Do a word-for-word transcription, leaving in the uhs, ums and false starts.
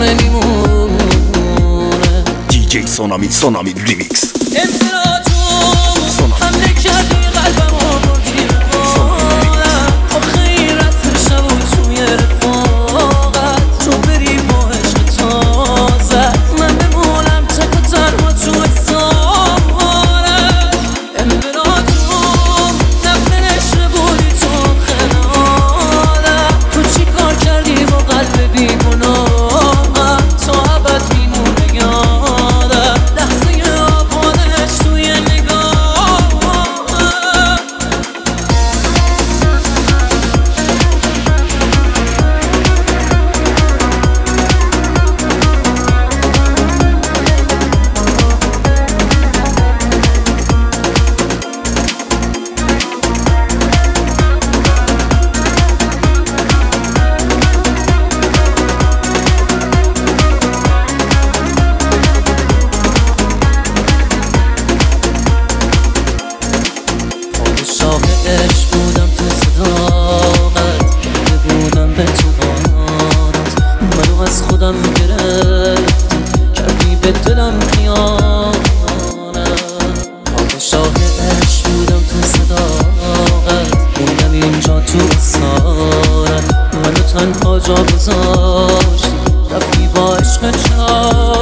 نمیمونه. دی جی سونامی سونامی ریمیکس. امپراتور حمله کردی قلبمو بردی بارم، آخه این رسم شب و توی رفاقت تو بری با عشق تازه، من بمونم تک و تنها تو حسابارم. امپراتور نفر عشق بودی تو خنالم، تو چی کار کردی با قلب بیگناهم، تا ابد میمونه یادم لحظه آبادش توی شاه عشق بودم تو صداقت، بودم به تو عادت، منو از خودم گرفتی کردی به دلم خیانت. پادشاه عشق بودم تو صداقت، بودم اینجا تو اسارت، منو تنها جا گذاشتی رفتی با عشق چار